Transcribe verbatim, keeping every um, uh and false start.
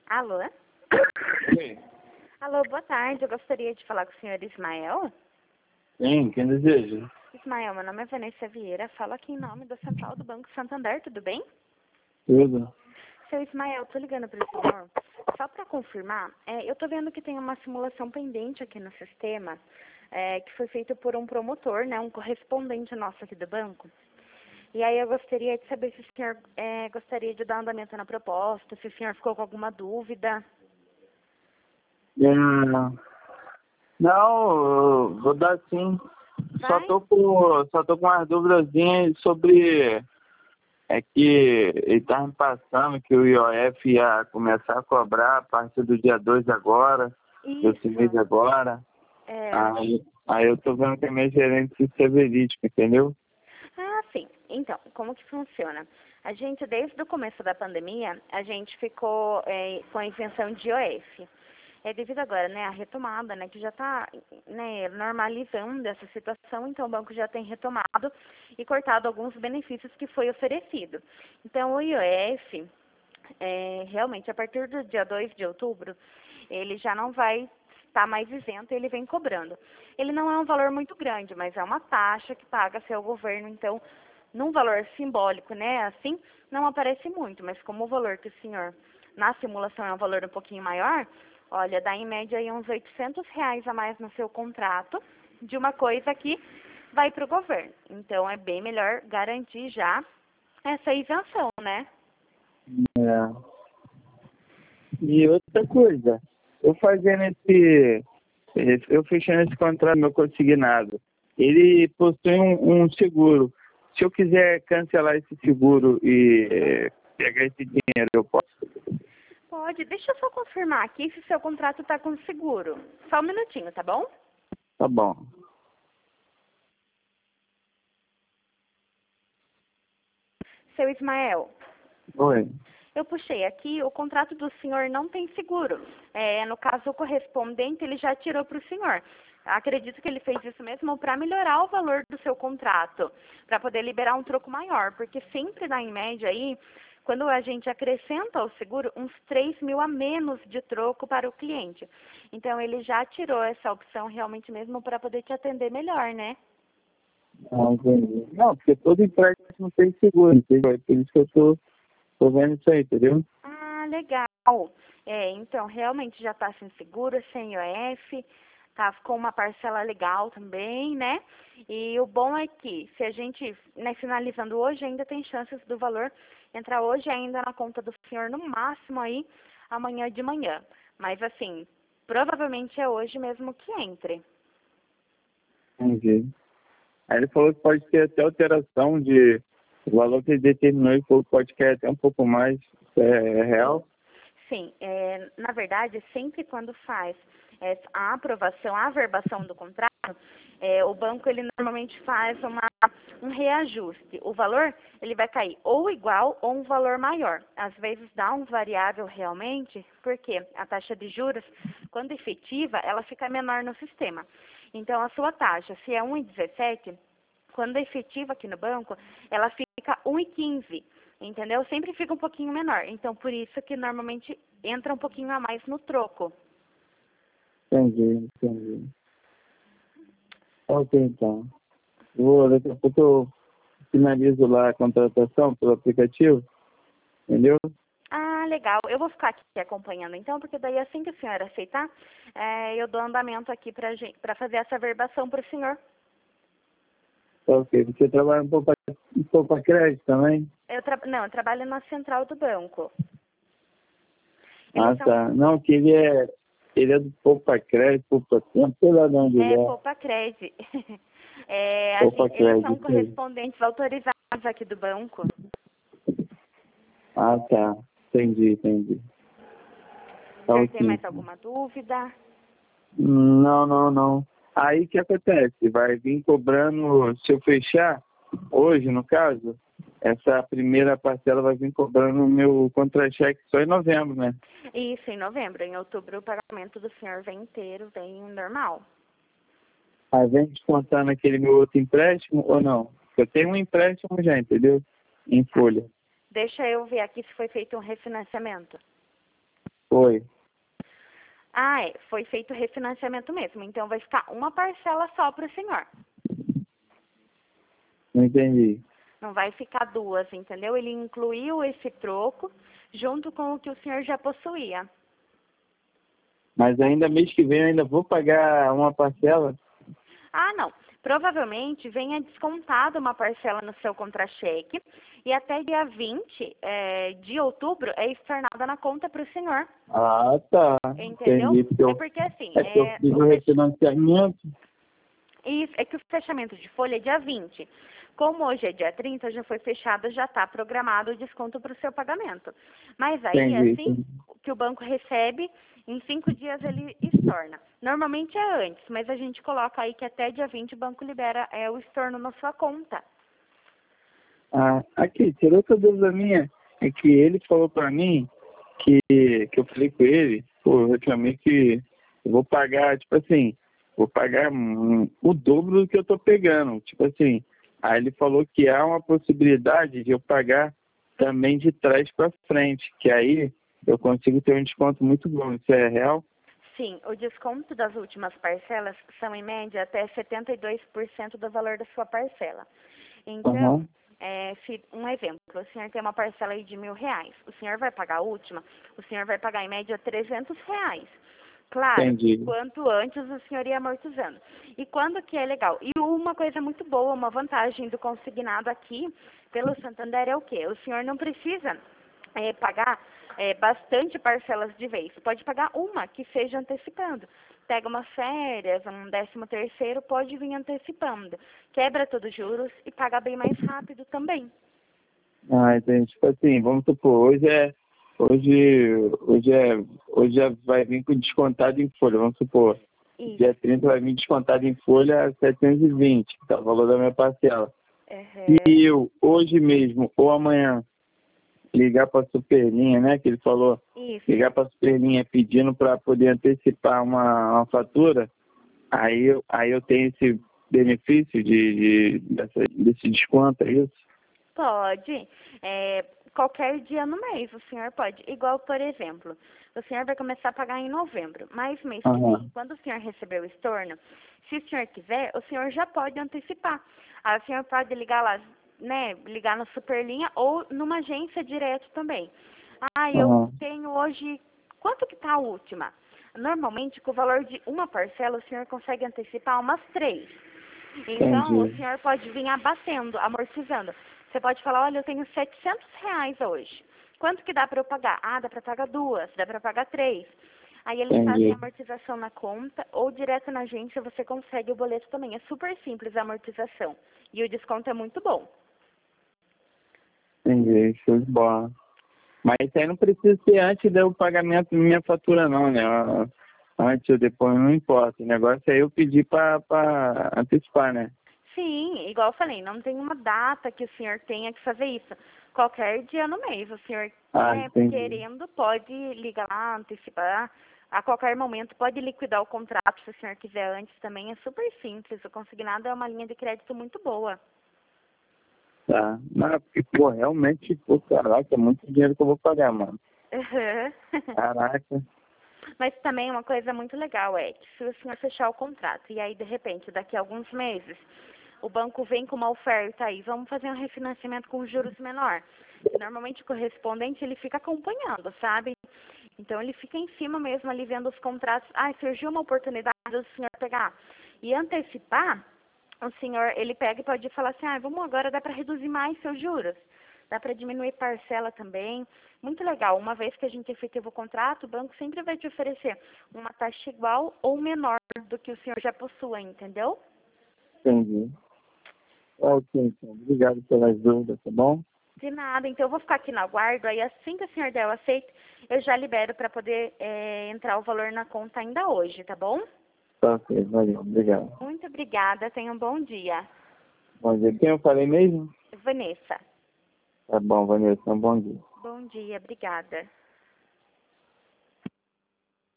Alô? Sim. Alô, boa tarde. Eu gostaria de falar com o senhor Ismael. Sim, quem deseja? Ismael, meu nome é Vanessa Vieira. Falo aqui em nome da Central do Banco Santander, tudo bem? Tudo. Seu Ismael, tô ligando para o senhor. Só para confirmar, é, eu tô vendo que tem uma simulação pendente aqui no sistema, é, que foi feita por um promotor, né, um correspondente nosso aqui do banco. E aí eu gostaria de saber se o senhor é, gostaria de dar andamento na proposta, se o senhor ficou com alguma dúvida. É, não, eu vou dar sim. Só Vai? tô com, só tô com umas dúvidazinhas sobre... É que ele estava me passando que o I O F ia começar a cobrar a partir do dia dois agora, desse mês Isso. agora. É. Aí, aí eu tô vendo que é minha gerente se isso é verídico, entendeu? Ah, sim. Então, como que funciona? A gente, desde o começo da pandemia, a gente ficou é, com a isenção de I O F. É devido agora, né, a retomada, né, que já está, né, normalizando essa situação, então o banco já tem retomado e cortado alguns benefícios que foi oferecido. Então, o I O F, é, realmente, a partir do dia dois de outubro, ele já não vai estar mais isento, ele vem cobrando. Ele não é um valor muito grande, mas é uma taxa que paga-se ao governo, então, num valor simbólico, né, assim, não aparece muito, mas como o valor que o senhor, na simulação, é um valor um pouquinho maior, olha, dá em média aí uns oitocentos reais a mais no seu contrato de uma coisa que vai para o governo. Então, é bem melhor garantir já essa isenção, né? É. E outra coisa, eu fazendo esse, esse- eu fechando esse contrato meu consignado, ele possui um, um seguro. Se eu quiser cancelar esse seguro e eh, pegar esse dinheiro, eu posso? Pode. Deixa eu só confirmar aqui se seu contrato está com seguro. Só um minutinho, tá bom? Tá bom. Seu Ismael, Oi. eu puxei aqui, o contrato do senhor não tem seguro. É, no caso, o correspondente, ele já tirou para o senhor. Acredito que ele fez isso mesmo para melhorar o valor do seu contrato, para poder liberar um troco maior, porque sempre dá em média aí, quando a gente acrescenta ao seguro, uns três mil a menos de troco para o cliente. Então, ele já tirou essa opção realmente mesmo para poder te atender melhor, né? Ah, entendi. Não, porque todo empréstimo tem seguro, entendeu? É por isso que eu tô, tô vendo isso aí, entendeu? Ah, legal. É, então, realmente já está sem seguro, sem I O F, tá com uma parcela legal também, né? E o bom é que, se a gente, né, finalizando hoje, ainda tem chances do valor entrar hoje ainda na conta do senhor, no máximo aí, amanhã de manhã. Mas, assim, provavelmente é hoje mesmo que entre. Entendi. Aí ele falou que pode ter até alteração de... O valor que ele determinou, ele falou que pode ter até um pouco mais. Isso é real? Sim, é, na verdade, sempre quando faz é, a aprovação, a averbação do contrato, é, o banco ele normalmente faz uma, um reajuste. O valor ele vai cair ou igual ou um valor maior. Às vezes dá um variável realmente, porque a taxa de juros, quando efetiva, ela fica menor no sistema. Então, a sua taxa, se é um vírgula dezessete, quando é efetiva aqui no banco, ela fica um vírgula quinze. Entendeu? Sempre fica um pouquinho menor. Então, por isso que normalmente entra um pouquinho a mais no troco. Entendi, entendi. Ok, então. Vou, daqui a pouco eu finalizo lá a contratação pelo aplicativo, entendeu? Ah, legal. Eu vou ficar aqui acompanhando então, porque daí assim que a senhora aceitar, é, eu dou andamento aqui para fazer essa verbação para o senhor. Tá ok. Você trabalha um pouco um pouco para crédito também? Eu tra... Não, eu trabalho na central do banco. Ah, Eles são tá. Não, que ele é, ele é do poupa crédito, poupa tempo, sei lá de onde ele é, é. Poupa Cred. É, a Poupa gen- eles são crédito aí. correspondentes autorizados aqui do banco. Ah, tá. Entendi, entendi. O Tá senhor tem ok. mais alguma dúvida? Não, não, não. Aí o que acontece? Vai vir cobrando, se eu fechar, hoje no caso, essa primeira parcela vai vir cobrando o meu contra-cheque só em novembro, né? Isso, em novembro. Em outubro, o pagamento do senhor vem inteiro, vem normal. Aí vem descontar naquele meu outro empréstimo ou não? Eu tenho um empréstimo já, entendeu? Em Tá. folha. Deixa eu ver aqui se foi feito um refinanciamento. Foi. Ah, é. Foi feito o refinanciamento mesmo. Então vai ficar uma parcela só para o senhor. Não entendi. Não vai ficar duas, entendeu? Ele incluiu esse troco junto com o que o senhor já possuía. Mas ainda mês que vem eu ainda vou pagar uma parcela? Ah, não. Provavelmente venha descontado uma parcela no seu contra-cheque e até dia vinte é, de outubro é estornada na conta para o senhor. Ah, tá. Entendeu? Entendi. Porque eu, É porque assim, é que eu é, fiz o o fech- refinanciamento. isso, é que o fechamento de folha é dia vinte. Como hoje é dia trinta, já foi fechado, já está programado o desconto para o seu pagamento. Mas aí, Entendi, assim entendi. que o banco recebe, em cinco dias ele estorna. Normalmente é antes, mas a gente coloca aí que até dia vinte o banco libera é, o estorno na sua conta. Ah, aqui, tirou outra dúvida minha. É que ele falou pra mim que, que eu falei com ele, pô, eu reclamei que eu vou pagar, tipo assim, vou pagar hum, o dobro do que eu tô pegando. Tipo assim, aí ele falou que há uma possibilidade de eu pagar também de trás para frente, que aí eu consigo ter um desconto muito bom. Isso é real? Sim, o desconto das últimas parcelas são em média até setenta e dois por cento do valor da sua parcela. Então, Aham. é, se- um exemplo, o senhor tem uma parcela aí de mil reais, o senhor vai pagar a última, o senhor vai pagar em média trezentos reais. Claro, Entendi. quanto antes o senhor ia amortizando. E quando que é legal? E uma coisa muito boa, uma vantagem do consignado aqui pelo Santander é o quê? O senhor não precisa é, pagar é, bastante parcelas de vez. Pode pagar uma que seja antecipando. Pega umas férias, um décimo terceiro, pode vir antecipando. Quebra todos os juros e paga bem mais rápido também. Ah, entendi. Tipo assim, vamos supor, hoje é. Hoje, hoje é. Hoje é, vai vir com descontado em folha, vamos supor. Isso. Dia trinta vai vir descontado em folha setecentos e vinte, que tá o valor da minha parcela. Uhum. E eu, hoje mesmo, ou amanhã, ligar para a Superlinha, né? Que ele falou, Isso. ligar para a Superlinha pedindo para poder antecipar uma, uma fatura, aí, eu- aí eu tenho esse benefício de, de, dessa, desse desconto, é isso? Pode. É, qualquer dia no mês o senhor pode. Igual, por exemplo, o senhor vai começar a pagar em novembro, mas mês que vem, Aham. quando o senhor receber o estorno, se o senhor quiser, o senhor já pode antecipar. Aí o senhor pode ligar lá, né, ligar na Superlinha ou numa agência direto também. Ah, eu Aham. tenho hoje, quanto que tá a última? Normalmente, com o valor de uma parcela, o senhor consegue antecipar umas três. Então, o Entendi. senhor pode vir abatendo, amortizando. Você pode falar, olha, eu tenho setecentos reais hoje. Quanto que dá para eu pagar? Ah, dá para pagar duas, dá para pagar três. Aí eles fazem a Entendi. amortização na conta ou direto na agência você consegue o boleto também. É super simples a amortização. E o desconto é muito bom. Entendi. Show de bola. Mas isso aí não precisa ser antes do pagamento da minha fatura, não, né? Antes ou depois, não importa. O negócio é eu pedir para antecipar, né? Sim, igual eu falei, não tem uma data que o senhor tenha que fazer isso. Qualquer dia no mês, o senhor, Ah, né, entendi. querendo, pode ligar lá, antecipar. A qualquer momento, pode liquidar o contrato se o senhor quiser antes também. É super simples. O consignado é uma linha de crédito muito boa. Tá. Mas, porque, pô, realmente, pô, caraca, é muito dinheiro que eu vou pagar, mano. Uhum. Caraca. Mas também uma coisa muito legal é que se o senhor fechar o contrato e aí, de repente, daqui a alguns meses, o banco vem com uma oferta aí, vamos fazer um refinanciamento com juros menor. Normalmente o correspondente ele fica acompanhando, sabe? Então ele fica em cima mesmo ali vendo os contratos. Ah, surgiu uma oportunidade do senhor pegar e antecipar, o senhor ele pega e pode falar assim, ah, vamos agora dá para reduzir mais seus juros. Dá para diminuir parcela também. Muito legal. Uma vez que a gente efetiva o contrato, o banco sempre vai te oferecer uma taxa igual ou menor do que o senhor já possua, entendeu? Entendi. Ok, então. Obrigado pelas dúvidas, tá bom? De nada. Então eu vou ficar aqui na guarda. Aí assim que o senhor der o aceito, eu já libero para poder é, entrar o valor na conta ainda hoje, tá bom? Tá ok, valeu. Obrigado. Muito obrigada. Tenha um bom dia. Bom dia. Quem eu falei mesmo? Vanessa. Tá bom, Vanessa. Um bom dia. Bom dia. Obrigada.